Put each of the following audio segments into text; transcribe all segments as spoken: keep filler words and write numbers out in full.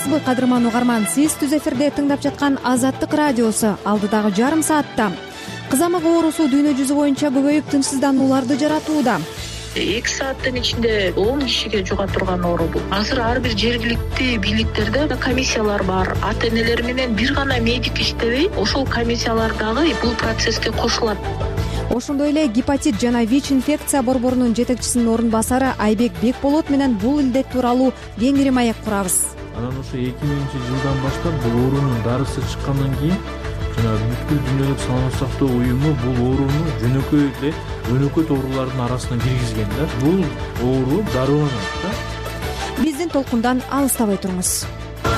саламатсызбы кадырман угарман, сиз түз эфирде тыңдап жаткан Азаттык радиосу. Алдыдагы жарым саатта кызамык оорусу дүйнө жүзү боюнча көбөйүп тынчсызданууларды жаратууда. эки сааттын ичинде он кишиге жуга турган оору бул. Азыр ар бир жергиликтүү бийликтерде комиссиялар бар. Ата энелер менен бир гана медик иштебей, ошол комиссиялар дагы бул процесске кошулат. Ошондой эле гепатит жана ВИЧ инфекция борборунун жетекчисинин орун басары Айбек Бекболот менен бул илдет тууралуу кеңири маек курабыз. Анан ошо эки миңинчи жылдан баштап бул оорунун дарысы чыккандан кийин жана бүткүл дүйнөлүк саламаттык сактоо уюму бул ооруну жөнөкөй эле өнөкөт оорулардын арасына киргизген да. Бул оору дарыланат да. Биздин толкундан алыстабай туруңуз.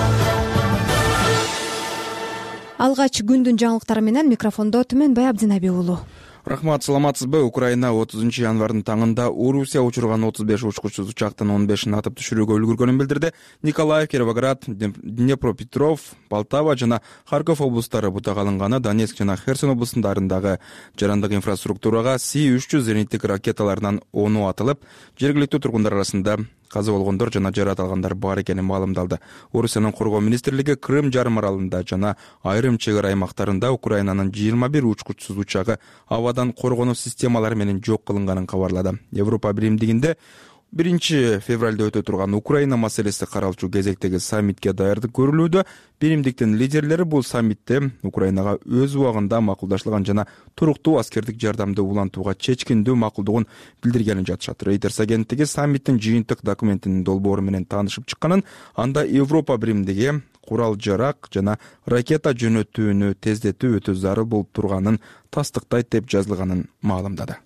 Алгач күндүн жаңылыктары менен микрофондо Түмөнбай Абдинаби уулу. Рахмат, саламатсызбы? Украина отузунчу январдын таңында Орусия учурган отуз беш учкучсуз учактын он бешин атып түшүрүүгө үлгүргөнүн билдирди. Николаев, Кировоград, Днепропетров, Полтава жана Харьков облустары бутак алынганы, Донецк жана Херсон облустарындагы жарандык инфраструктурага Си үч жүз зениттик ракеталарынан ону атылып, жергиликтүү тургундар арасында каза болгондор жана жаракат алгандар бар экени маалымдалды. Орусиянын коргоо министрлиги Крым жарым аралында жана айрым чек ара аймактарында Украинанын жыйырма бир учкучсуз учагы абадан коргонуу системалары менен жок кылынганын кабарлады. Европа биримдигинде биринчи февралда өтө турган Украина маселеси каралчу кезектеги саммитке даярдык көрүлүүдө. Биримдиктин лидерлери бул саммитте Украинага өз убагында макулдашылган жана туруктуу аскердик жардамды улантууга чечкиндүү макулдугун билдиргенин жатышат. Reuters агенттиги саммиттин жыйынтык документинин долбоору менен таанышып чыкканын, анда Европа биримдиги курал-жарак жана ракета жөнөтүүнү тездетүү өтө зарыл болуп турганын тастыктайт деп жазылганын маалымдады.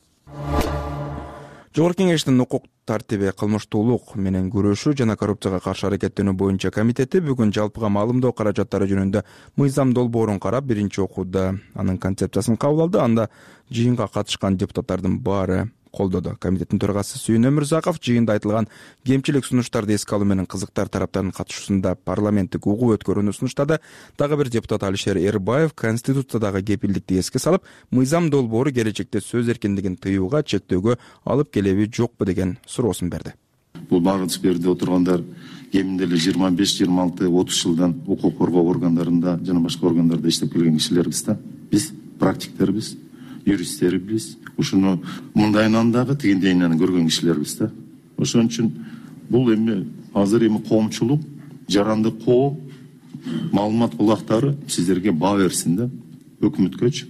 Жогорку Кеңештин укук тартиби, кылмыштуулук менен күрөшүү жана коррупцияга каршы аракеттенүү боюнча комитети бүгүн жалпыга маалымдоо каражаттары жөнүндө мыйзам долбоорун карап, биринчи окууда анын концепциясын кабыл алды. Анда жыйынга катышкан депутаттардын баары колдоду. Комитеттин төрагасы Сүйүн Өмүрзаков жыйында айтылган кемчилик сунуштарды эске алуу менен кызыктар тараптардын катышуусунда парламенттик угуу өткөрүүнү сунуштады. Дагы бир депутат Алишер Эрбаев Конституциядагы кепилдикти эске салып, мыйзам долбоору келечекте сөз эркиндигин тыюуга, чектөөгө алып келеби жокпу деген суроосун берди. Бул багыт берди отургандар кеминде эле жыйырма беш жыйырма алты отуз жылдан укук коргоо органдарында жана башка органдарда иштеп келген кишилербиз да. Биз практиктербиз, юристтербиз. Ушуну мындайынан дагы тигиндейинен көргөн кишилербиз да. Ошон үчүн бул эми азыр эми коомчулук, жарандык коо, маалымат булактары сиздерге баа берсин да, өкмөткөчү.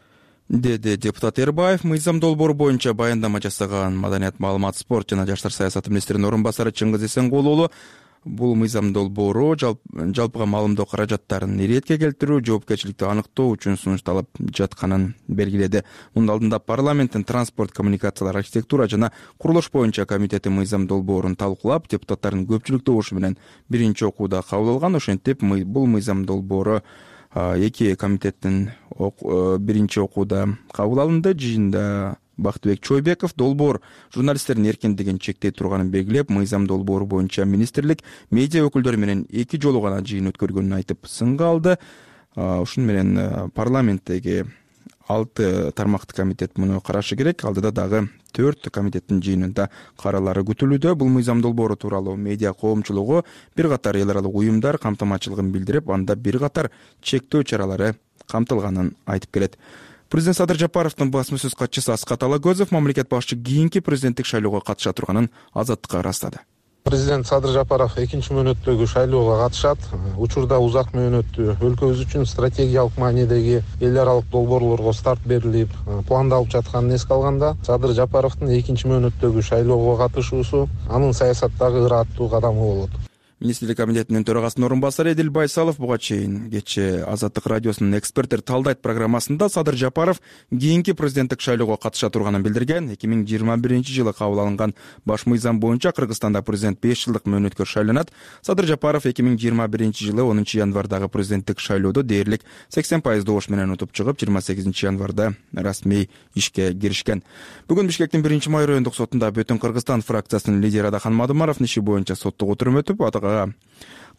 Деди депутат Эрбаев. Мыйзам долбоору боюнча баяндама жасаган Маданият, маалымат, спорт жана жаштар саясаты министринин орун басары Чыңгыз Эсенгул уулу бул мыйзам долбоору жалпыга маалымдоо каражаттарын иретке келтирүү, жоопкерчиликти аныктоо үчүн сунушталып жатканын белгиледи. Мунун алдында парламенттин транспорт, коммуникациялар, архитектура жана курулуш боюнча комитети мыйзам долбоорун талкуулап, депутаттардын көпчүлүк добушу менен биринчи окууда кабыл алган. Ошентип бул мыйзам долбоору эки комитеттин биринчи окууда кабыл алынды. Жыйында Бактыбек Чойбеков долбоор журналисттердин эркиндигин чектей турганын белгилеп, мыйзам долбоору боюнча министрлик медиа өкүлдөрү менен эки жолу гана жыйын өткөргөнүн айтып сынга алды. Ушун менен парламенттеги алты тармактуу комитет муну карашы керек. Алдыда дагы төрт комитеттин жыйынында каралары күтүлүүдө. Бул мыйзам долбоору тууралуу медиа коомчулугу бир катар эл аралык уюмдар камтамачылыгын билдирип, анда бир катар чектөө чаралары камтылганын айтып келет. Президент Садыр Жапаровдун басма сөз катчысы Аскат Алагөзов мамлекет башчы кийинки президенттик шайлоого катыша турганын Азаттыкка ырастады. Президент Садыр Жапаров экинчи мөөнөттөгү шайлоого катышат. Учурда узак мөөнөттүү өлкөбүз үчүн стратегиялык маанидеги эл аралык долбоорлорго старт берилип, пландалып жатканын эске алганда, Садыр Жапаровдун экинчи мөөнөттөгү шайлоого катышуусу анын саясаттагы ыраттуу кадамы болот. Министрлик комитетинин төрагасынын орун басары Эдил Байсалов буга чейин кечээ Азаттык радиосунун эксперттер талдайт программасында Садыр Жапаров кийинки президенттик шайлоого катыша турганын билдирген. эки миң жыйырма биринчи жылы кабыл алынган баш мыйзам боюнча Кыргызстанда президент беш жылдык мөөнөткө шайланат. Садыр Жапаров эки миң жыйырма биринчи жылы онунчу январдагы президенттик шайлоодо дээрлик сексен пайыз добуш менен утуп чыгып, жыйырма сегизинчи январда расмий ишке киришкен. Бүгүн Бишкектин биринчи май райондук сотунда Бүтүн Кыргызстан фракциясынын лидери Адахан Мадумаров иши боюнча соттук отурум өтүп, атага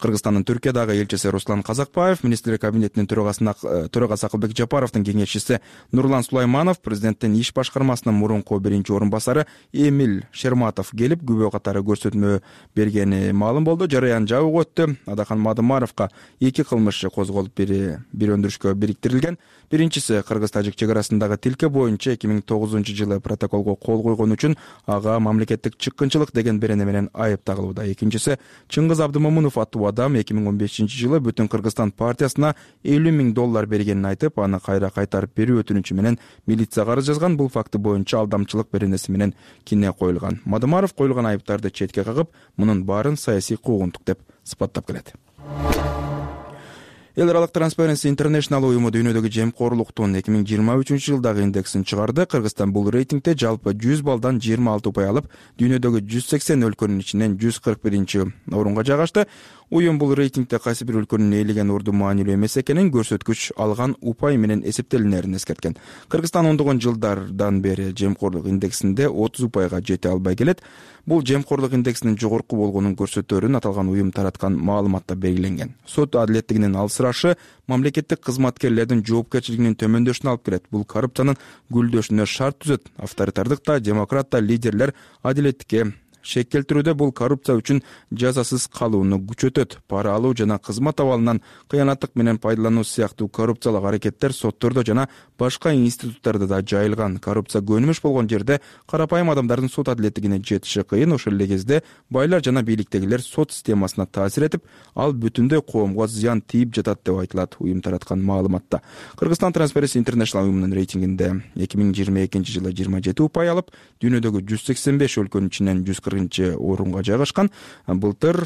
Кыргызстандын Түркиядагы элчиси Руслан Казакбаев, министрлер кабинетинин төрагасы Акылбек Жапаровдун кеңешчиси Нурлан Сулайманов, президенттин иш башкармасынын мурунку биринчи орун басары Эмиль Шерматов келип күбө катары көрсөтмө бергени маалым болду. Жараян жабык өттү. Адахан Мадымаровго эки кылмыш козголуп, бири бир өндүрүшкө бириктирилген. Биринчиси Кыргыз-Тажик чек арасындагы тилке боюнча эки миң тогузунчу жылы протоколго кол койгон үчүн ага мамлекеттик чыккынчылык деген берене менен айып тагылууда. Экинчиси Чыңгыз Абдымомунов аттуу адам эки миң он бешинчи жылы Бүтүн Кыргызстан партиясына элүү миң доллар бергенин айтып, аны кайра кайтарып берүү өтүнүчү менен милицияга арыз жазган. Бул факты боюнча алдамчылык беренеси менен кине коюлган. Мадымаров коюлган айыптарды четке кагып, мунун баарын саясий куугунтук деп сыпаттап келет. Эл аралык Transparency International уюму дүйнөдөгү жемкорлуктун эки миң жыйырма үчүнчү жылдагы индексин чыгарды. Кыргызстан бул рейтингде жалпы жүз балдан жыйырма алты упай алып, дүйнөдөгү жүз сексен өлкөнүн ичинен жүз кырк биринчи орунга жайгашты. Уюм бул рейтингде кайсы бир өлкөнүн ээлеген орду маанилүү эмес экенин, көрсөткүч алган упай менен эсептелинерин эскерткен. Кыргызстан ондогон жылдардан бери жемкорлук индексинде отуз упайга жете албай келет. Бул жемкорлук индексинин жогорку болгонун көрсөтөөрүн аталган уюм тараткан маалыматта белгиленген. Сот адилеттигинин алсырашы мамлекеттик кызматкерлердин жоопкерчилигинин төмөндөшүнө алып келет. Бул коррупциянын гүлдөшүнө шарт түзөт. Авторитардык да, демократ да лидерлер адилеттикке шек келтирүүдө бул коррупция үчүн жазасыз калууну күчөтөт. Пара алуу жана кызмат абалынан кыянаттык менен пайдалануу сыяктуу коррупциялык аракеттер соттордо жана башка институттарда да жайылган. Коррупция көнүмүш болгон жерде карапайым адамдардын сот адилеттигине жетиши кыйын. Ошол эле кезде байлар жана бийликтегилер сот системасына таасир этип, ал бүтүндөй коомго зыян тийип жатат деп айтылат уюм тараткан маалыматта. Кыргызстан Transparency International уюмунун рейтингинде эки миң жыйырма экинчи жылы жыйырма жети упай алып, дүйнөдөгү жүз сексен беш өлкөнүн ичинен жүз кыркынчы орунга жайгашкан. Былтыр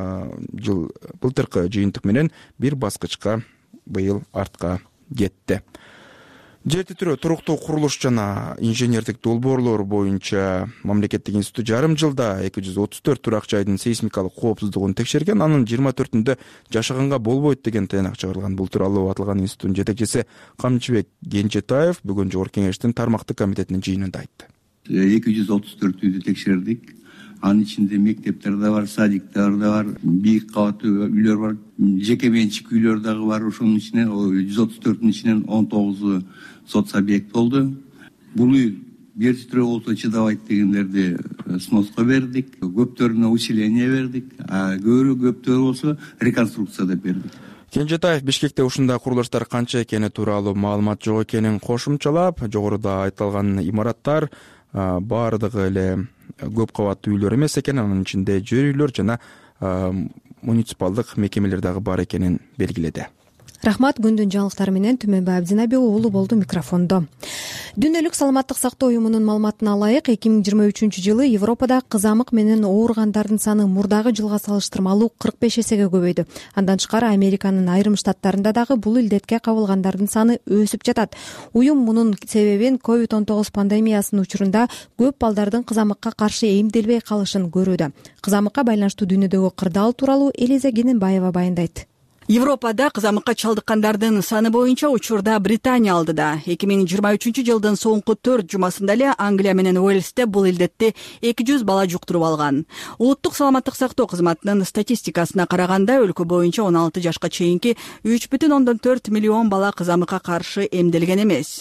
жыл былтыркы жыйынтык менен бир баскычка быйыл артка кетти. Жер титирөө, туруктуу курулуш жана инженердик долбоорлор боюнча мамлекеттик институт жарым жылда эки жүз отуз төрт турак жайдын сейсмикалык коопсуздугун текшерген. Анын жыйырма төртүндө жашаганга болбойт деген тыянак чыгарылган. Бул тууралуу аталган институттун жетекчиси Камчыбек Кенжетаев бүгүн Жогорку Кеңештин тармактык комитетинин жыйынында айтты. эки жүз отуз төрт үйдү текшердик. Анын ичинде мектептер да бар, садиктер да бар, бийик кабаттуу үйлөр бар, жеке менчик үйлөр дагы бар. Ошонун ичинен жүз отуз төртүнүн ичинен он тогузу сот субъект болду. Бул үй жер титирөө болсо чыдабайт дегендерди сноска бердик, көптөрүнө усиление бердик, а көбүрө көптөрү болсо реконструкция деп бердик. Кенжетаев Бишкекте ушундай курулуштар канча экени тууралуу маалымат жок экенин кошумчалап, жогоруда айтылган имараттар баардыгы эле көп кабаттуу үйлөр эмес экен, анын ичинде жер үйлөр жана муниципалдык мекемелер дагы бар экенин белгиледи. Рахмат. Күндүн жаңылыктары менен Түмөнбай Абдинабек уулу болду микрофондо. Дүйнөлүк саламаттык сактоо уюмунун маалыматына ылайык, эки миң жыйырма үчүнчү жылы Европада кызамык менен ооругандардын саны мурдагы жылга салыштырмалуу кырк беш эсеге көбөйдү. Андан тышкары Американын айрым штаттарында дагы бул илдетке кабылгандардын саны өсүп жатат. Уюм мунун себебин ковид он тогуз пандемиясынын учурунда көп балдардын кызамыкка каршы эмделбей калышын көрүүдө. Кызамыкка байланыштуу дүйнөдөгү кырдаал тууралуу Элиза Кененбаева баяндайт. Европада кызамыкка чалдыккандардын саны боюнча учурда Британия алдыда. эки миң жыйырма үчүнчү жылдын соңку төрт жумасында эле Англия менен Уэльсте бул илдетти эки жүз бала жуктуруп алган. Улуттук саламаттык сактоо кызматынын статистикасына караганда өлкө боюнча он алты жашка чейинки үч бүтүн ондон төрт миллион бала кызамыкка каршы эмделген эмес.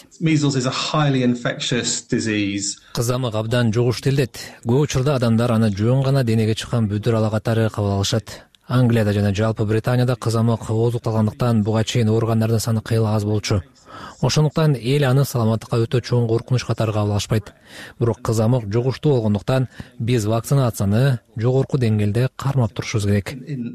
Кызамык абдан жугуштуу илдет. Көп учурда адамдар аны жөн гана денеге чыккан бүдүр ала катары кабыл алышат. Англияда жана жалпы Британияда кызамык ооздукталгандыктан буга чейин ооругандардын саны кыйла аз болчу. Ошондуктан эл аны саламаттыкка өтө чоң коркунуч катары кабыл алышпайт. Бирок кызамык жугуштуу болгондуктан биз вакцинацияны жогорку деңгээлде кармап турушубуз керек.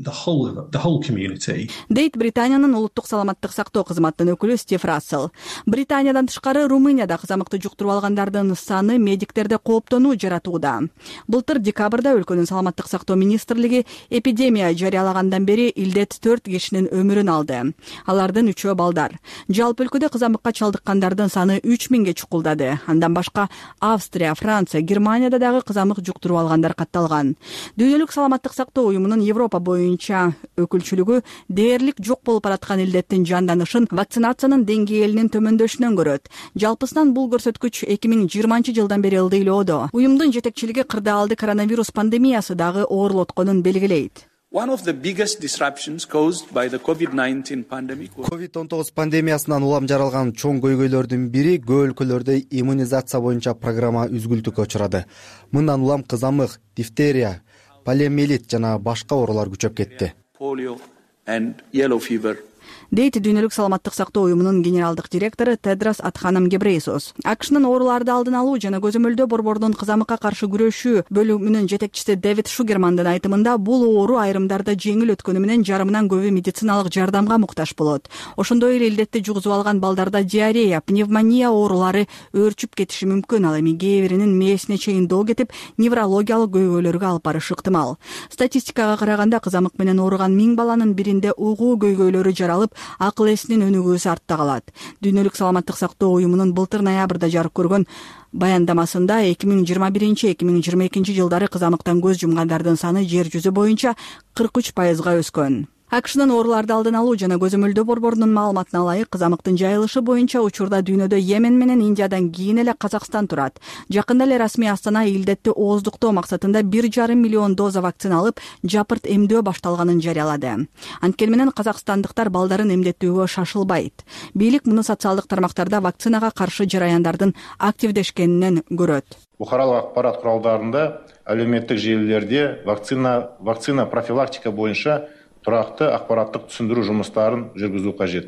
Дейт Британиянын улуттук саламаттык сактоо кызматынын өкүлү Стив Рассел. Британиядан тышкары Румынияда кызамыкты жуктуруп алгандардын саны медиктерде кооптонуу жаратууда. Былтыр декабрда өлкөнүн саламаттык сактоо министрлиги эпидемия жарыялагандан бери илдет төрт кишинин өмүрүн алды. Алардын үчөө балдар. Жалпы өлкөдө кызамыкка чалдыккандардын саны үч миңге чукулдады. Андан башка Австрия, Франция, Германияда дагы кызамык жуктуруп алгандар катталган. Дүйнөлүк саламаттык сактоо уюмунун Европа боюнча өкүлчүлүгү дээрлик жок болуп бараткан илдеттин жанданышын вакцинациянын деңгээлинин төмөндөшүнөн көрөт. Жалпысынан бул көрсөткүч эки миң жыйырманчы жылдан бери ылдыйлоодо. Уюмдун жетекчилиги кырдаалды коронавирус пандемиясы дагы оорулотконун белгилейт. One of the biggest disruptions caused by the covid nineteen pandemic was ковид он тогуз пандемиясынан улам жаралган чоң көйгөйлөрдүн бири көп өлкөлөрдө иммунизация боюнча программа үзгүлтүккө учурады. Мындан улам кызамык, дифтерия, полиомиелит жана башка оорулар күчөп кетти. polio and yellow fever. дейт Дүйнөлүк саламаттык сактоо уюмунун генералдык директору Тедрос Адханом Гебрейсус. АКШнын ооруларды алдын алуу жана көзөмөлдөө борбордун кызамыкка каршы күрөшүү бөлүмүнүн жетекчиси Дэвид Шугермандын айтымында бул оору айрымдарда жеңил өткөнү менен жарымынан көбү медициналык жардамга муктаж болот. Ошондой эле илдетти жугузуп алган балдарда диарея, пневмония оорулары өөрчүп кетиши мүмкүн, ал эми кээ биринин мээсине чейин доо кетип, неврологиялык көйгөйлөргө алып барышы ыктымал. Статистикага караганда кызамык менен ооруган миң баланын биринде угуу көйгөйлөрү жаралып, акыл эсинин өнүгүүсү артта калат. Дүйнөлүк саламаттык сактоо уюмунун былтыр ноябрда жарык көргөн баяндамасында эки миң жыйырма биринчи эки миң жыйырма экинчи жылдары кызамыктан көз жумгандардын саны жер жүзү боюнча кырк үч пайызга өскөн. АКШнын ооруларды алдын алуу жана көзөмөлдөө борборунун маалыматына ылайык, кызамыктын жайылышы боюнча учурда дүйнөдө Йемен менен Индиядан кийин эле Казакстан турат. Жакында эле расмий Астана илдетти ооздуктоо максатында бир жарым миллион доза вакцина алып, жапырт эмдөө башталганын жарыялады. Анткени менен казакстандыктар балдарын эмдеттүүгө шашылбайт. Бийлик муну социалдык тармактарда вакцинага каршы жараяндардын активдешкенинен көрөт. Бухаралык акпарат куралдарында, әлеуметтик желилерде вакцина вакцина профилактика боюнча турақты ақпараттық түсіндіру жұмыстарын жүргізу қажет.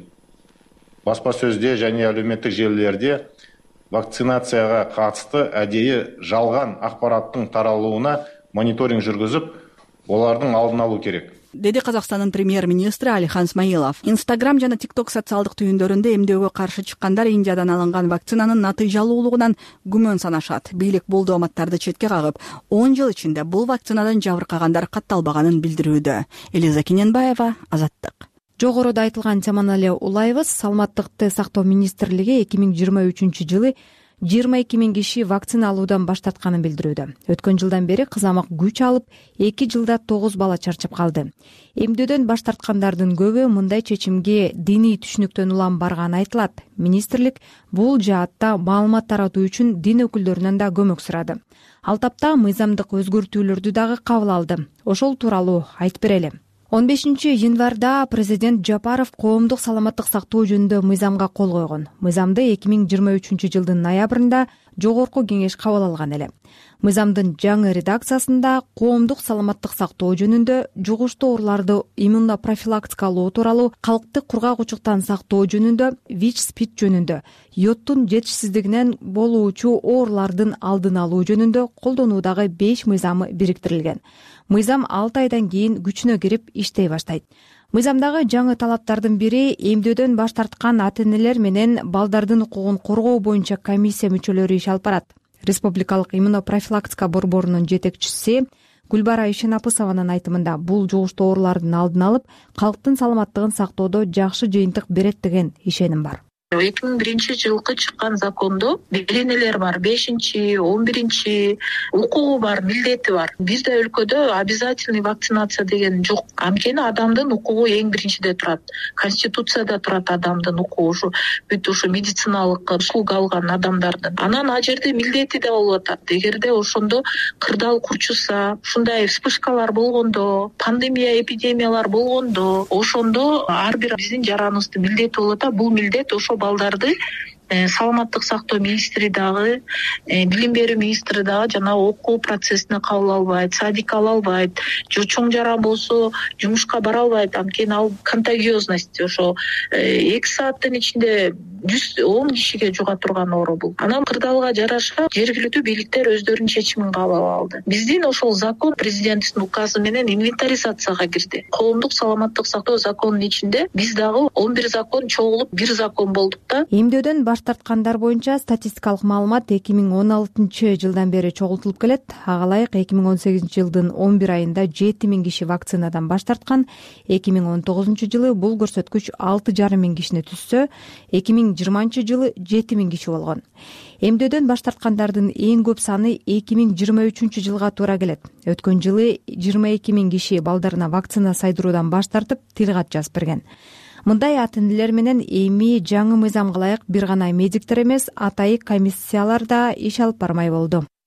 Баспа сөзде және әлеуметтік желілерде вакцинацияға қатысты әдейі жалған ақпараттың таралуына мониторинг жүргізіп, олардың алдын алу керек. деди Казакстандын премьер-министри Алихан Смаилов. Инстаграм жана TikTok социалдык түйүндөрүндө эмдөөгө каршы чыккандар Индиядан алынган вакцинанын натыйжалуулугунан күмөн санашат. Бийлик бул дооматтарды четке кагып, он жыл ичинде бул вакцинадан жабыркагандар катталбаганын билдирүүдө. Элиза Кененбаева, Азаттык. Жогоруда айтылган Теманале Улаевыз саламаттыкты сактоо министрлиги эки миң жыйырма үчүнчү жылы жыйырма эки миң киши вакцина алуудан баш тартканын билдирүүдө. Өткөн жылдан бери кызамык күч алып, эки жылда тогуз бала чарчап калды. Эмдөөдөн баш тарткандардын көбү мындай чечимге диний түшүнүктөн улам барганы айтылат. Министрлик бул жаатта маалымат таратуу үчүн дин өкүлдөрүнөн да көмөк сурады. Ал тапта мыйзамдык өзгөртүүлөрдү дагы кабыл алды. Ошол тууралуу айтып берели. он бешинчи январда президент Жапаров коомдук саламаттык сактоо жөнүндө мыйзамга кол койгон. Мыйзамды эки миң жыйырма үчүнчү жылдын ноябрында жогорку кеңеш кабыл алган эле. Мыйзамдын жаңы редакциясында коомдук саламаттык сактоо жөнүндө, жугуштуу ооруларды иммунопрофилактикалоо тууралуу, калкты кургагучуктан сактоо жөнүндө, ВИЧ-СПИД жөнүндө, йодтун жетишсиздигинен болуучу оорулардын алдын алуу жөнүндө колдонуудагы беш мыйзамы бириктирилген. Мыйзам алты айдан кийин күчүнө кирип иштей баштайт. Мыйзамдагы жаңы талаптардын бири эмдөөдөн баш тарткан ата-энелер менен балдардын укугун коргоо боюнча комиссия мүчөлөрү иш алып барат. Республикалык иммунопрофилактика борборунун жетекчиси Гүлбара Ишенапысованын айтымында бул жугуштуу оорулардын алдын алып, калктын саламаттыгын сактоодо жакшы жыйынтык берет деген ишеним бар. эки миң биринчи жылкы чыккан закондо беренелер бар, бешинчи, он биринчи укугу бар, милдети бар. Бизде өлкөдө обязательный вакцинация деген жок. Анткени адамдын укугу эң биринчиде турат. Конституцияда турат адамдын укугу, ушу бүт ушу медициналык укук алган адамдардын. Анан ал жерде милдети да болуп атат. Эгерде ошондо кырдаал курчуса, ушундай вспышкалар болгондо, пандемия, эпидемиялар болгондо, ошондо ар бир биздин жараныбыздын милдети болуп атат. Бул милдет ошо балдарды саламаттык сактоо министри дагы, билим берүү министри дагы жана окуу процессине кабыл албайт, садик ала албайт, чоң жаран болсо жумушка бара албайт. Анткени ал контагиозность ошо эки сааттын ичинде жүз он кишиге жуга турган оору бул. Анан кырдаалга жараша жергиликтүү бийликтер өздөрүнүн чечимин кабыл алды. Биздин ошол закон президенттин указы менен инвентаризацияга кирди. Коомдук саламаттык сактоо законунун ичинде биз дагы он бир закон чогулуп бир закон болдук да. Эмдөөдөн баш тарткандар боюнча статистикалык маалымат эки миң он алтынчы жылдан бери чогултулуп келет. Ага ылайык эки миң он сегизинчи жылдын он бир айында жети миң киши вакцинадан баш тарткан. эки миң он тогузунчу жылы бул көрсөткүч алты жарым миң кишини түзсө, эки миң жыйырманчы жылы жети миң киши болгон. Эмдөөдөн баш тарткандардын эң көп саны эки миң жыйырма үчүнчү жылга туура келет. Өткөн жылы жыйырма эки миң киши балдарына вакцина сайдыруудан баш тартып, тил кат жазып берген. Мындай ата-энелер менен эми жаңы мыйзамга ылайык бир гана медиктер эмес, атайык комиссиялар да иш алып бармай болду.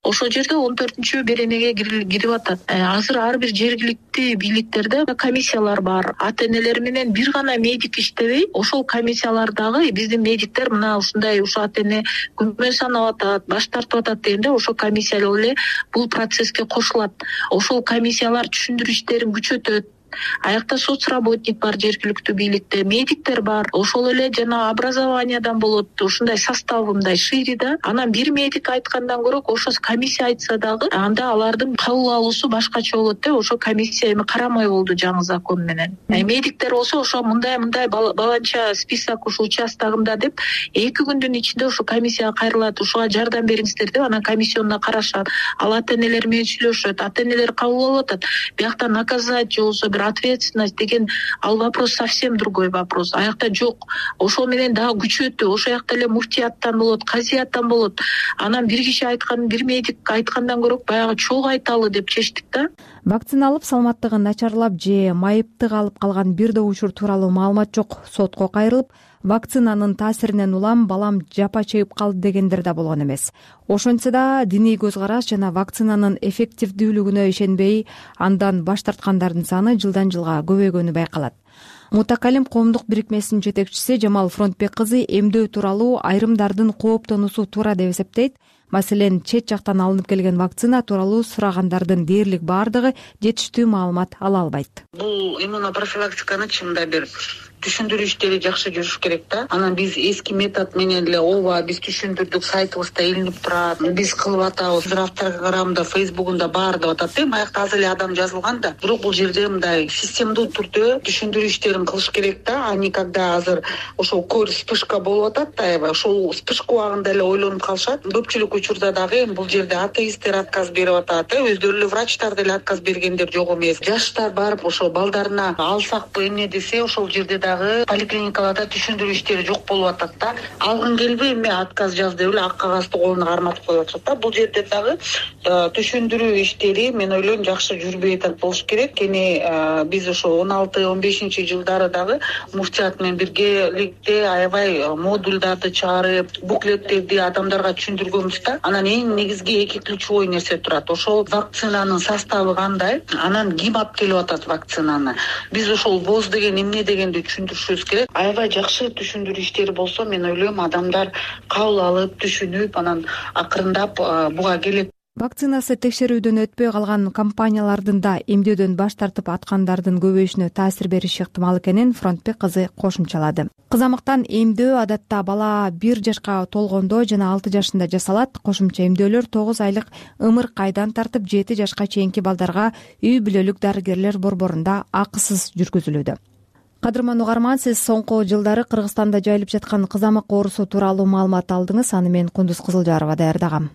ошол жерде он төртүнчү беренеге кирип атат. Азыр ар бир жергиликтүү бийликтерде комиссиялар бар. Ата энелер менен бир гана медик иштебей, ошол комиссиялардагы биздин медиктер мына ушундай ушу ата эне күмөн санап атат, баш тартып атат дегенде ошол комиссиялар эле бул процесске кошулат. Ошол комиссиялар түшүндүрүү иштерин күчөтөт. Аякта соцработник бар, жергиликтүү бийликте медиктер бар. Ошол эле жана образованиядан болот. Ушундай состав мындай шире да. Анан бир медик айткандан көрө ошо комиссия айтса дагы, анда алардын кабыл алуусу башкача болот да. Ошо комиссия эми карамай болду жаңы закон менен. Медиктер болсо ошо мындай мындай баланча список ушу участогунда деп эки күндүн ичинде ошо комиссияга кайрылат. Ушуга жардам бериңиздер деп анан комиссионуна карашат. Ал ата энелер менен сүйлөшөт. Ата энелер кабыл алып атат. Биякта наказать же болсо ответственность деген ал вопрос совсем другой вопрос. Аякта жок. Ошол менен дагы күчөтүү. Ошол жакта эле муфтияттан болот, казияттан болот. Анан бир киши айткан, бир медик айткандан көрө баягы чогуу айталы деп чечтик да. Вакцина алып саламаттыгы начарлап же майыптык алып калган бир да учур тууралуу маалымат жок. Сотко кайрылып, вакцинанын таасиринен улам балам жапа чегип калды дегендер да болгон эмес. Ошентсе да диний көз караш жана вакцинанын эффективдүүлүгүнө ишенбей андан баш тарткандардын саны жылдан жылга көбөйгөнү байкалат. Мутакалим коомдук бирикмесинин жетекчиси Жамал Фронтбек кызы эмдөө тууралуу айрымдардын кооптонуусу туура деп эсептейт. Маселен, чет жактан алынып келген вакцина тууралуу сурагандардын дээрлик баардыгы жетиштүү маалымат ала албайт. Бул иммунопрофилактиканы чынында бир түшүндүрүү иштери жакшы жүрүш керек да. Анан биз эски метод менен эле ооба биз түшүндүрдүк, сайтыбызда илинип турат, биз кылып атабыз, инстаграмда, фейсбугунда бар деп атат да. Аякта аз эле адам жазылган да. Бирок бул жерде мындай системдүү түрдө түшүндүрүү иштерин кылыш керек да. Ани когда азыр ошол көр вспышка болуп атат да, аябай ошол вспышка убагында эле ойлонуп калышат. Көпчүлүк учурда дагы бул жерде атеисттер отказ берип атат, өздөрү эле врачтар деле отказ бергендер жок эмес. Жаштар барып ошол балдарына алсакпы эмне десе, ошол жерде дагы поликлиникаларда түшүндүрүү иштери жок болуп атат да. Алгың келбей эми отказ жаз деп эле ак кагазды колуна карматып коюп атышат да. Бул жерде дагы түшүндүрүү иштери мен ойлойм жакшы жүрбөй атат болуш керек. Кени биз ошо он алты он бешинчи жылдары дагы муфтият менен биргеликте аябай модулдарды чыгарып, буклеттерди адамдарга түшүндүргөнбүз да. Анан эң негизги эки ключевой нерсе турат. Ошол вакцинанын составы кандай, анан ким алып келип атат вакцинаны. Биз ошол боз деген эмне дегенди түшүндүрүшүбүз керек. Аябай жакшы түшүндүрүү иштери болсо, мен ойлойм адамдар кабыл алып, түшүнүп, анан акырындап буга келет. Вакцинасы текшерүүдөн өтпөй калган компаниялардын да эмдөөдөн баш тартып аткандардын көбөйүшүнө таасир бериши ыктымал экенин Фронтбек кызы кошумчалады. Кызамыктан эмдөө адатта бала бир жашка толгондо жана алты жашында жасалат. Кошумча эмдөөлөр тогуз айлык ымыркайдан тартып жети жашка чейинки балдарга үй бүлөлүк дарыгерлер борборунда акысыз жүргүзүлүүдө. Кадырман угарман, сиз соңку жылдары Кыргызстанда жайылып жаткан кызамык оорусу тууралуу маалымат алдыңыз. Аны мен Кундуз Кызылжарова даярдагам.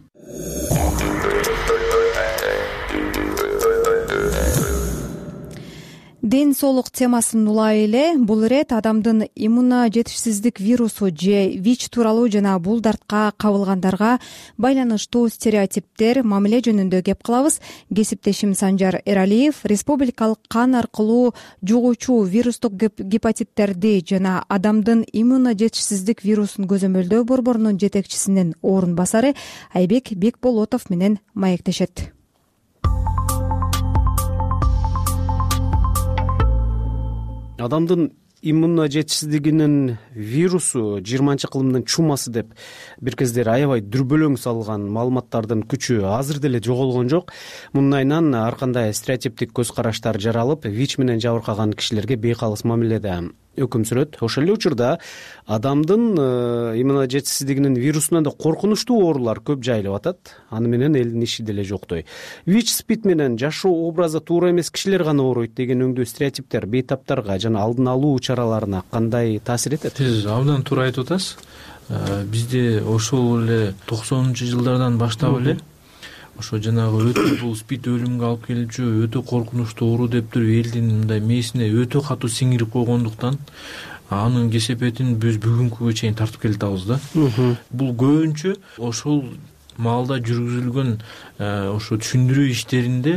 Ден соолук темасын улай эле бул ирет адамдын иммуно жетишсиздик вирусу же ВИЧ тууралуу жана бул дартка кабылгандарга байланыштуу стереотиптер, мамиле жөнүндө кеп кылабыз. Кесиптешим Санжар Эралиев республикалык кан аркылуу жугуучу вирустук гепатиттерди жана адамдын иммуно жетишсиздик вирусун көзөмөлдөө борборунун жетекчисинин орун басары Айбек Бекболотов менен маектешет. Адамдын иммуно жетишсиздигинин вирусу жыйырманчы кылымдын чумасы деп бир кездери аябай дүрбөлөң салган маалыматтардын күчү азыр деле жоголгон жок. Мунун айынан ар кандай стереотиптик көз караштар жаралып, ВИЧ менен жабыркаган кишилерге бейкалыс мамиледе өкүм сүрөт. Ошол эле учурда адамдын иммуно жетишсиздигинин вирусунан да коркунучтуу оорулар көп жайылып атат. Аны менен элдин иши деле жоктой. ВИЧ спид менен жашоо образы туура эмес кишилер гана ооруйт деген өңдүү стереотиптер бейтаптарга жана алдын алуу чараларына кандай таасир этет? Сиз абдан туура айтып атасыз. Бизде ошол эле токсонунчу жылдардан баштап эле ошо жанагы өтө бул спид өлүмгө алып келүүчү өтө коркунучтуу оору деп туруп элдин мындай мээсине өтө катуу сиңирип койгондуктан анын кесепетин биз бүгүнкүгө чейин тартып келатабыз да. Бул көбүнчө ошол маалда жүргүзүлгөн ошо түшүндүрүү иштеринде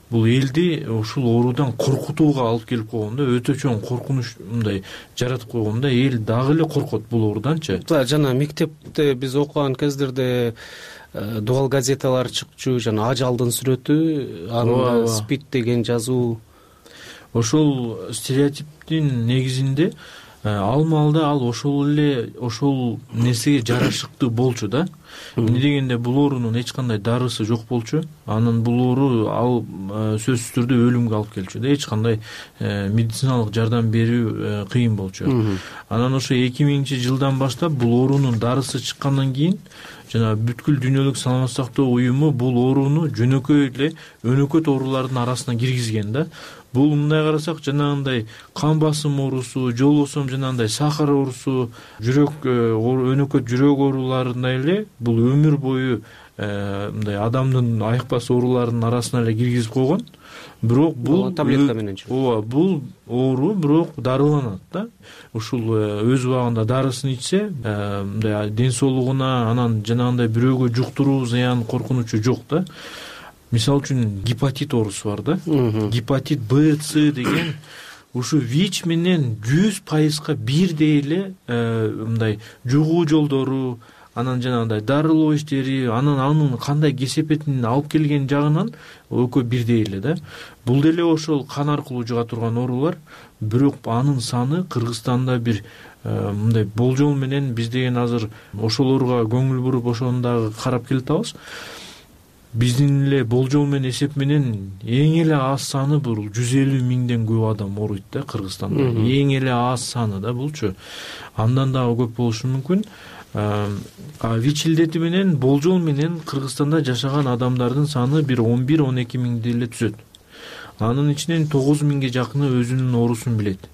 бул элди ушул оорудан коркутууга алып келип койгон да, өтө чоң коркунуч мындай жаратып койгон да, эл дагы эле коркот бул ооруданчы. Жана мектепте биз окуган кездерде дубал газеталар чыкчу, жана ажалдын сүрөтү, анда спид деген жазуу. Ошол стереотиптин негизинде ал маалда ал ошол эле ошол нерсеге жарашыктуу болчу да. Эмне дегенде бул оорунун эч кандай дарысы жок болчу. Анын бул оору ал сөзсүз түрдө өлүмгө алып келчү да. Эч кандай медициналык жардам берүү кыйын болчу. Анан ошо эки миңинчи жылдан баштап бул оорунун дарысы чыккандан кийин жана бүткүл дүйнөлүк саламаттык сактоо уюму бул ооруну жөнөкөй эле өнөкөт оорулардын арасына киргизген да. Бул мындай карасак жанагындай кан басым оорусу, жолбосом жанагындай сахар оорусу, жүрөк өнөкөт жүрөк ооруларындай эле бул өмүр бою мындай адамдын айыкпас ооруларынын арасына эле киргизип койгон. Бирок бул таблетка менен. Ооба, бул оору бирок дарыланат да. Ушул өз убагында дарысын ичсе, мындай ден соолугуна, анан жанагындай бирөөгө жуктуруу зыян коркунучу жок да. Мисалы үчүн гепатит оорусу бар да. Гепатит Б, С деген ушу ВИЧ менен жүз пайызга бирдей эле мындай жугуу жолдору, анан жанагындай дарылоо иштери, анан анын кандай кесепетин алып келген жагынан экөө бирдей эле да. Бул деле ошол кан аркылуу жуга турган оорулар, бирок анын саны Кыргызстанда бир мындай болжол менен биз деген азыр ошолорго көңүл буруп ошону дагы карап келатабыз. Биздин эле болжол менен эсеп менен эң эле аз саны бул жүз элүү миңден көп адам ооруйт да Кыргызстанда. Эң эле аз саны да булчу. Андан дагы көп болушу мүмкүн. А ВИЧ илдети менен болжол менен Кыргызстанда жашаган адамдардын саны бир он бир он эки миңди эле түзөт. Анын ичинен тогуз миңге жакыны өзүнүн оорусун билет.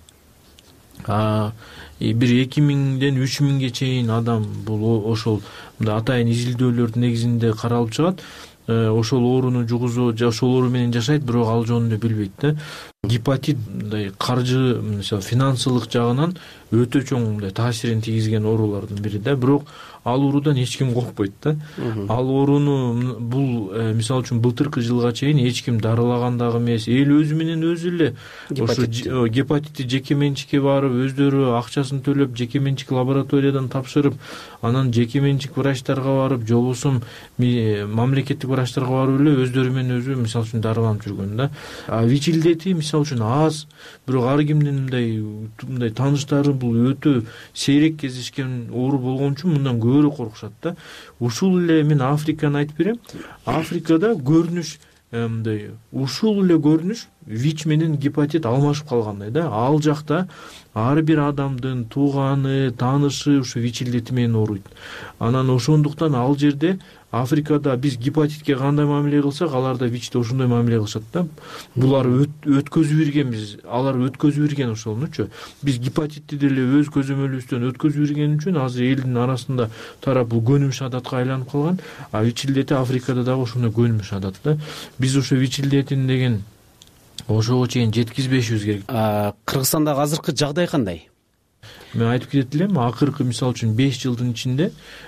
А бир эки миңден үч миңге чейин адам бул ошол атайын изилдөөлөрдүн негизинде каралып чыгат. Ошол ооруну жугузуу, ошол оору менен жашайт, бирок ал жөнүндө билбейт да. Гепатит мындай каржы, мисалы финансылык жагынан өтө чоң мындай таасирин тийгизген оорулардын бири да. Бирок ал оорудан эч ким коркпойт да. Ал ооруну бул мисалы үчүн былтыркы жылга чейин эч ким дарылаган дагы эмес. Эл өзү менен өзү эле ошо гепатитти жеке менчикке барып, өздөрү акчасын төлөп, жеке менчик лабораториядан тапшырып, анан жеке менчик врачтарга барып, жолбосом мамлекеттик врачтарга барып эле өздөрү менен өзү мисалы үчүн дарыланып жүргөн да. А ВИЧ илдети мисалы үчүн аз, бирок ар кимдин мындай мындай тааныштары бул өтө сейрек кездешкен оору болгон үчүн мындан көбүрөөк коркушат да. Ушул эле мен Африканы айтып берем. Африкада көрүнүш мындай ушул эле көрүнүш ВИЧ менен гепатит алмашып калгандай да. Ал жакта ар бир адамдын тууганы, таанышы ушу ВИЧ илдети менен ооруйт. Анан ошондуктан ал жерде Африкада биз гепатитке кандай мамиле кылсак, аларда ВИЧте ошондой мамиле кылышат да. Булар өткөзүп бергенбиз, алар өткөзүп берген ошолнучу. Биз гепатитти деле өз көзөмөлүбүздөн өткөзүп берген үчүн азыр элдин арасында тарап бул көнүмүш адатка айланып калган. А ВИЧ илдети Африкада дагы ошондой көнүмүш адат да. Биз ошо ВИЧ илдетин деген ошого чейин жеткизбешибиз керек. Кыргызстандагы азыркы жагдай кандай? Мен айтып кетет элем, акыркы мисалы үчүн беш жылдын ичинде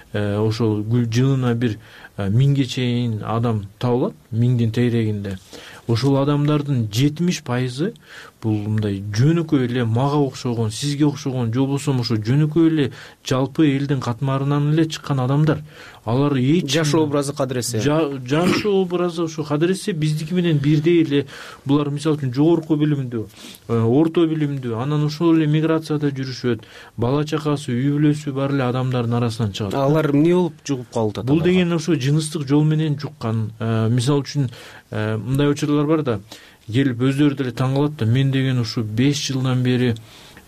ошол жылына бир миңге чейин адам табылат, миңдин тегерегинде. Ошол адамдардын жетимиш пайызы бул мындай жөнөкөй эле мага окшогон, сизге окшогон, жолбосо ошо жөнөкөй эле жалпы элдин катмарынан эле чыккан адамдар. Алар эч жашоо образы кадыресе. Жашоо образы ошо кадыресе биздики менен бирдей эле. Булар мисалы үчүн жогорку билимдүү, орто билимдүү, анан ошол эле миграцияда жүрүшөт. Бала чакасы, үй бүлөсү бар эле адамдардын арасынан чыгат. Алар эмне болуп жугуп калды? Бул деген ошо жыныстык жол менен жуккан. Мисалы үчүн мындай учурлар бар да, келип өздөрү деле таң калат да, мен деген ушу беш жылдан бери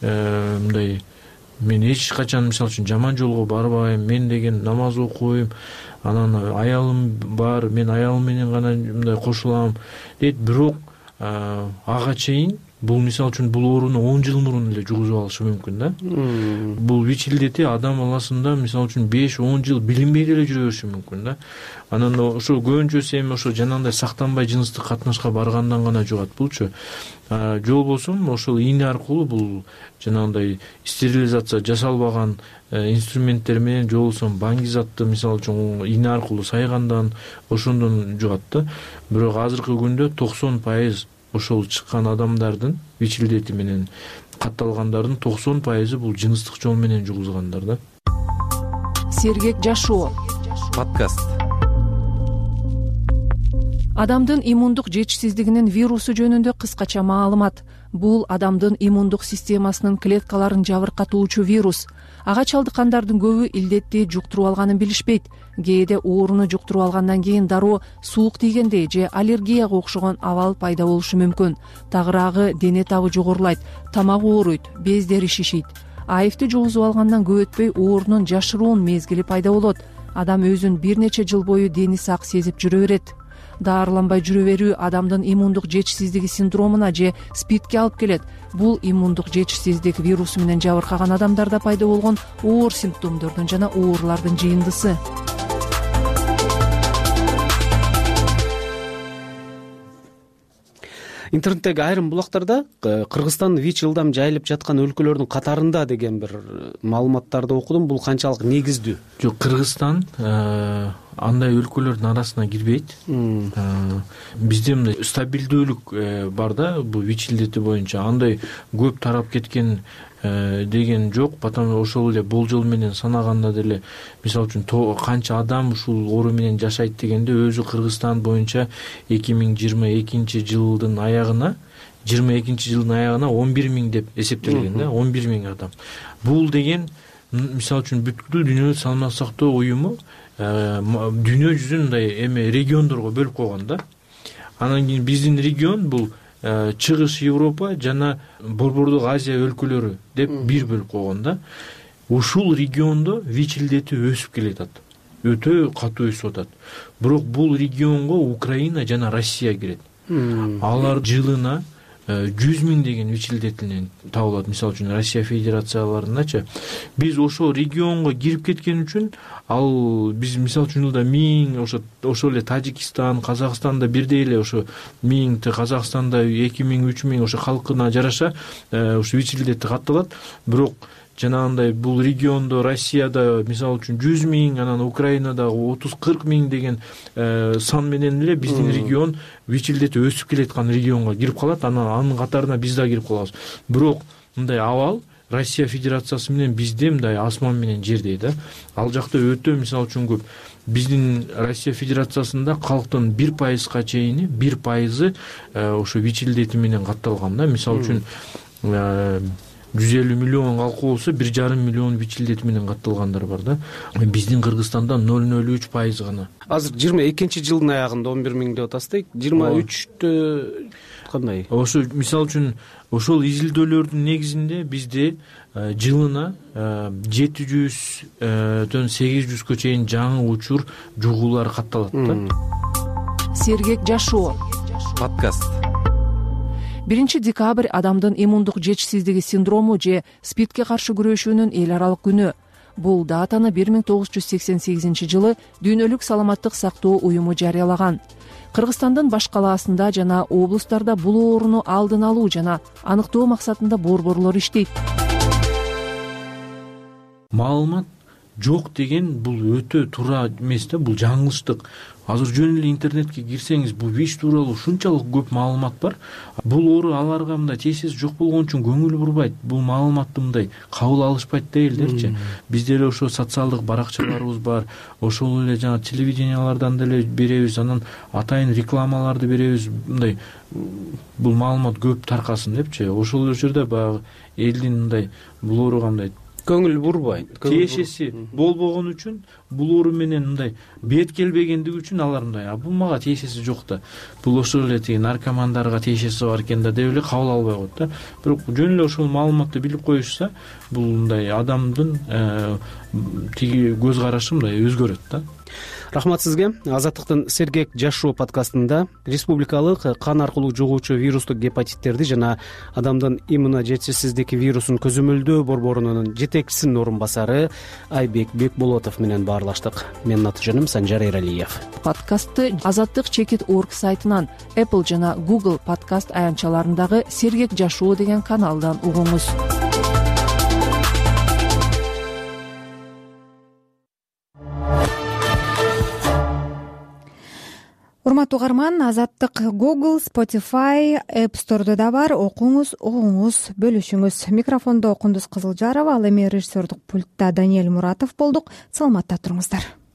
мындай мен эч качан мисалы үчүн жаман жолго барбайм, мен деген намаз окуйм, анан аялым бар, мен аялым менен гана мындай кошулам дейт. Бирок ага чейин бул мисалы үчүн бул ооруну он жыл мурун эле жугузуп алышы мүмкүн да. Бул вич илдети адам баласында мисалы үчүн беш он жыл билинбей деле жүрө бериши мүмкүн да. Анан ошо көбүнчөсү эми ошо жанагындай сактанбай жыныстык катнашка баргандан гана жугат булчу. Же болбосо ошол ийне аркылуу бул жанагындай стерилизация жасалбаган инструменттер менен же болбосо баңгизатты мисалы үчүн ийне аркылуу сайгандан ошондон жугат да. Бирок азыркы күндө токсон пайыз ошол чыккан адамдардын вич илдети менен катталгандардын токсон пайызы бул жыныстык жол менен жугузгандар да. Сергек жашоо подкаст. Адамдын иммундук жетишсиздигинин вирусу жөнүндө кыскача маалымат. Бул адамдын иммундук системасынын клеткаларын жабыркатуучу вирус. Ага чалдыккандардын көбү илдетти жуктуруп алганын билишпейт. Кээде ооруну жуктуруп алгандан кийин дароо суук тийгендей же аллергияга окшогон абал пайда болушу мүмкүн. Тагыраагы, дене табы жогорулайт, тамак ооруйт, бездери шишийт. Айфти жугузуп алгандан көп өтпөй оорунун жашыруун мезгили пайда болот. Адам өзүн бир нече жыл бою дени сак сезип жүрө берет. Даарыланбай жүрө берүү адамдын иммундук жетишсиздиги синдромуна же спидке алып келет. Бул иммундук жетишсиздик вирусу менен жабыркаган адамдарда пайда болгон оор симптомдордун жана оорулардын жыйындысы. Интернеттеги айрым булактарда Кыргызстан вич ылдам жайылып жаткан өлкөлөрдүн катарында деген бир маалыматтарды окудум. Бул канчалык негиздүү? Жок, Кыргызстан андай өлкөлөрдүн арасына кирбейт. Бизде мындай стабилдүүлүк бар да, бул вич илдети боюнча андай көп тарап кеткен деген жок. Потому ошол эле болжол менен санаганда деле мисалы үчүн канча адам ушул оору менен жашайт дегенде өзү Кыргызстан боюнча эки миң жыйырма экинчи жылдын аягына жыйырма экинчи жылдын аягына он бир миң деп эсептелген да, он бир миң адам. Бул деген мисалы үчүн бүткүл дүйнөлүк саламаттык сактоо уюму дүйнө жүзүн мындай эме региондорго бөлүп койгон да. Анан кийин биздин регион бул Чыгыш Европа жана Борбордук Азия өлкөлөрү деп бир бөлүп койгон да. Ушул региондо вич илдети өсүп келатат. Өтө катуу өсүп атат. Бирок бул регионго Украина жана Россия кирет. Алар жылына жүз миң деген вич илдетинен табылат. Мисалы үчүн Россия Федерацияларындачы биз ошол регионго кирип кеткен үчүн ал биз мисалы үчүн жылда миң ошо ошол эле Тажикстан, Казакстанда бирдей эле ошо миң, Казакстанда эки миң, үч миң ошо халкына жараша ошо вич илдети катталат. Бирок жанагындай бул региондо Россияда мисалы үчүн жүз миң, анан Украинада отуз кырк миң деген сан менен эле биздин регион вич илдети өсүп келаткан регионго кирип калат. Анан анын катарына биз да кирип калабыз. Бирок мындай абал Россия Федерациясы менен бизде мындай асман менен жердей да. Ал жакта өтө мисалы үчүн көп. Биздин Россия Федерациясында калктын бир пайызга чейини бир пайызы ошо вич илдети менен катталган да. Мисалы үчүн жүз элүү миллион калкы болсо бир жарым миллион вич илдети менен катталгандар бар да. Биздин Кыргызстанда ноль ноль үч пайыз гана. Азыр жыйырма экинчи жылдын аягында он бир миң деп атасыз. жыйырма үчтө кандай? Ошо мисалы үчүн ошол изилдөөлөрдүн негизинде бизде жылына жети жүздөн сегиз жүзгө чейин жаңы учур жугуулар катталат да. Сергек жашоо подкаст. биринчи декабрь адамдын иммундук жетишсиздиги синдрому же спидке каршы күрөшүүнүн эл аралык күнү. Бул датаны бир миң тогуз жүз сексен сегизинчи жылы Дүйнөлүк саламаттык сактоо уюму жарыялаган. Кыргызстандын баш калаасында жана облустарда бул ооруну алдын алуу жана аныктоо максатында борборлор иштейт. Маалымат жок деген бул өтө туура эмес да, бул жаңылыштык. Азыр жөн эле интернетке кирсеңиз бул вич тууралуу ушунчалык көп маалымат бар. Бул оору аларга мындай тесиси жок болгон үчүн көңүл бурбайт. Бул маалыматты мындай кабыл алышпайт да элдерчи. Бизде эле ошо социалдык баракчаларыбыз бар. Ошол эле жана телевидениялардан деле беребиз, анан атайын рекламаларды беребиз. Мындай бул маалымат көп таркасын депчи. Ошол жерде баягы элдин мындай бул ооруга мындай көңүл бурбайт. Тиешеси болбогон үчүн, бул оору менен мындай бет келбегендиги үчүн алар мындай, а бул мага тиешеси жок да. Бул ошол эле тиги наркомандарга тиешеси бар экен да деп эле кабыл албай коет да. Бирок жөн эле ошол маалыматты билип коюшса, бул мындай адамдын тиги көз карашы мындай өзгөрөт да. рахмат сизге. Азаттыктын сергек жашоо подкастында республикалык кан аркылуу жугуучу вирустук гепатиттерди жана адамдын иммуно жетишсиздики вирусун көзөмөлдөө борборунун жетекчисинин орун басары Айбек Бекболотов менен баарлаштык. Менин аты жөнүм Санжар Эралиев. Подкастты азаттык чекит орг сайтынан, Apple жана Google подкаст аянтчаларындагы сергек жашоо деген каналдан угуңуз. Урматтуу угарман, Азаттык Google, Spotify, App Store'да да бар. Окуңуз, угуңуз, бөлүшүңүз. Микрофондо Кундуз Кызылжарова, ал эми режиссердук пультта Даниэль Муратов болдук. Саламатта туруңуздар.